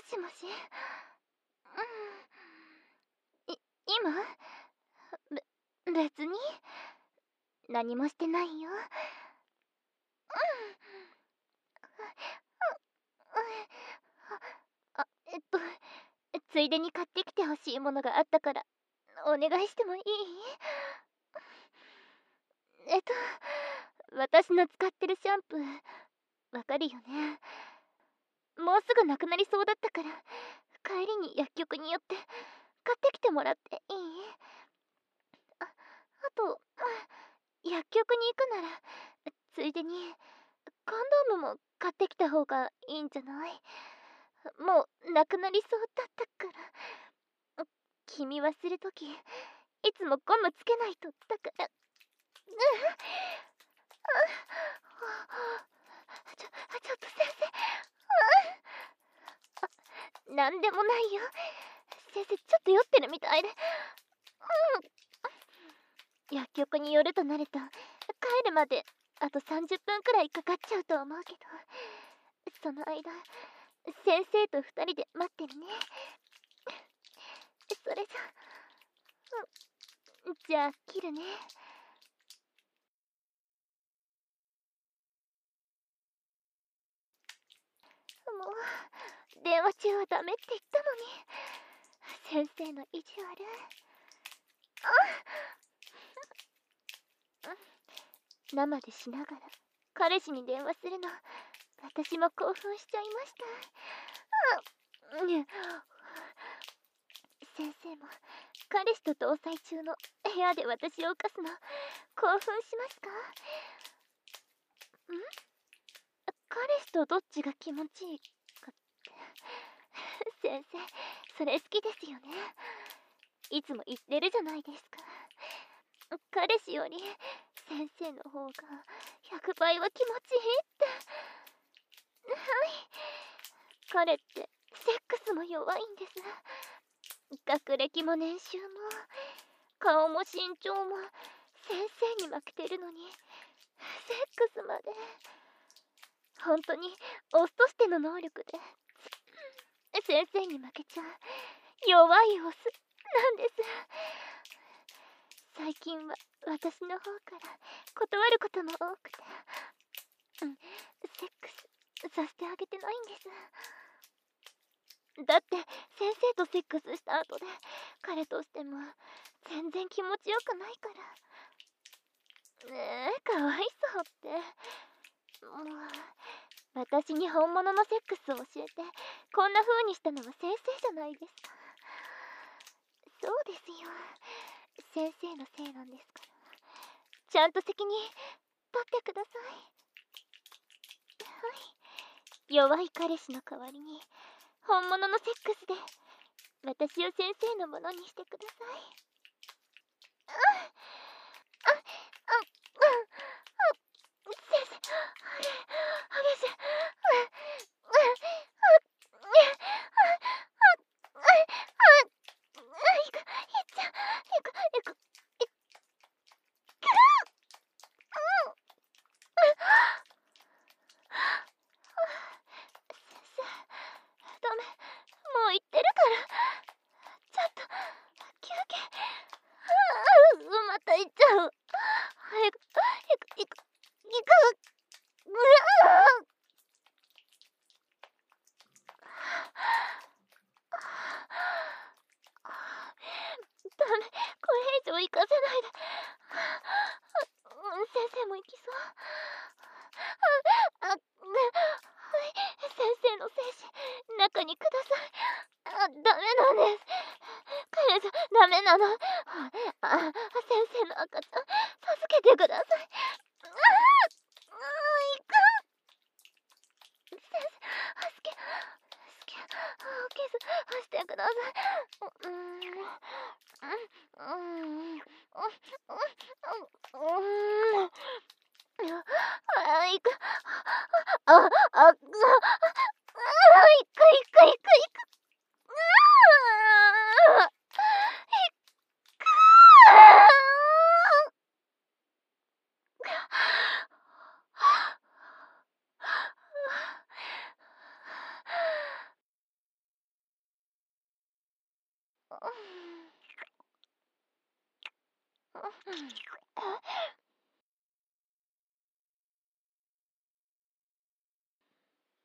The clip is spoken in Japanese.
しもし。今別に何もしてないよ。あ、ついでに買ってきてほしいものがあったからお願いしてもいい？私の使ってるシャンプーわかるよね。もうすぐなくなりそうだったから帰りに薬局に寄って買ってきてもらっていい？あと薬局に行くならついでにコンドームも買ってきた方がいいんじゃない？もうなくなりそうだったから。君はするときいつもゴムつけないとだから。ちょっと先生。なんでもないよ。先生ちょっと酔ってるみたいで。薬局に寄るとなると帰るまであと30分くらいかかっちゃうと思うけど、その間先生と2人で待ってるね。それじゃあ切るね。もう電話中はダメって言ったのに先生の意地悪。生でしながら彼氏に電話するの私も興奮しちゃいました。先生も彼氏と同棲中の部屋で私を犯すの興奮しますか？彼氏とどっちが気持ちいいかって先生それ好きですよね。いつも言ってるじゃないですか。彼氏より先生の方が100倍は気持ちいいって。はい、彼ってセックスも弱いんです。学歴も年収も顔も身長も先生に負けてるのにセックスまで。本当にオスとしての能力で先生に負けちゃう弱いオスなんです。最近は私の方から断ることも多くて、セックスさせてあげてないんです。だって先生とセックスした後で彼としても全然気持ちよくないから。かわいそうって。もう私に本物のセックスを教えてこんな風にしたのは先生じゃないですか。そうですよ、先生のせいなんですから。ちゃんと責任取ってください。はい、弱い彼氏の代わりに本物のセックスで私を先生のものにしてください。先生、激しい。ダメ、もう行ってるから。ちょっと休憩。また行っちゃう。早く行く。ダメ、これ以上行かせないで。先生も行きそう。はい、先生の精子中にください。ダメなんです。彼じゃダメなの。先生の赤ちゃん助けてください。行く。先生キスしてください。行く。行く。 うん。